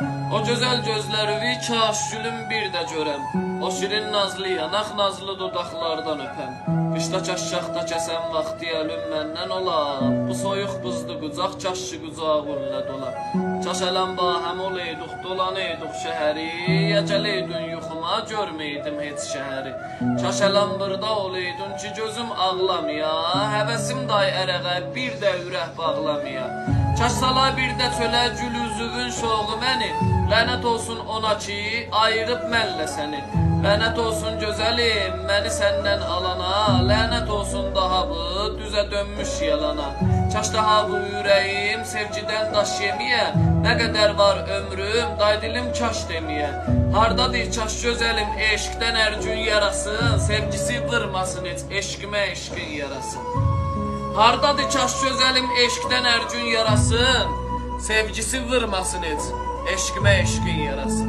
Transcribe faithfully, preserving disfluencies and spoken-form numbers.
O gözəl gözlərivi kaş gülüm bir də görəm. O şirin nazlı yanaq nazlı dodaqlardan öpəm. Qışda kaşşaqda kəsən vaxtı əlüm məndən ola. Bu soyuq buzlu qucaq kaşşı qucağınla dola. Kaş ələm bahəm olayduq dolanayduq şəhəri. Yəcələydün yuxuma görməydim heç şəhəri. Kaş ələm burada olaydın ki gözüm ağlamaya. Həvəsim day ərəqə bir də ürək bağlamaya. Kaş sala bir də çölə gül üzüvün şoğu məni. Lənət olsun ona ki ayırıb mənlə səni. Lənət olsun gözəlim məni səndən alana. Lənət olsun daha bu düzə dönmüş yalana. Kaş daha bu ürəyim sevgidən daş yemiyə. Nə qədər var ömrüm day dilim kaş demiyə. Hardadır kaş gözəlim eşqdən hər gün yarasın. Sevgisi vırmasın heç eşqimə eşqin yarasın. Hardadır kaş gözəlim eşqdən hər gün yarasın. Sevgisi vırmasın heç eşqimə eşqin yarasın.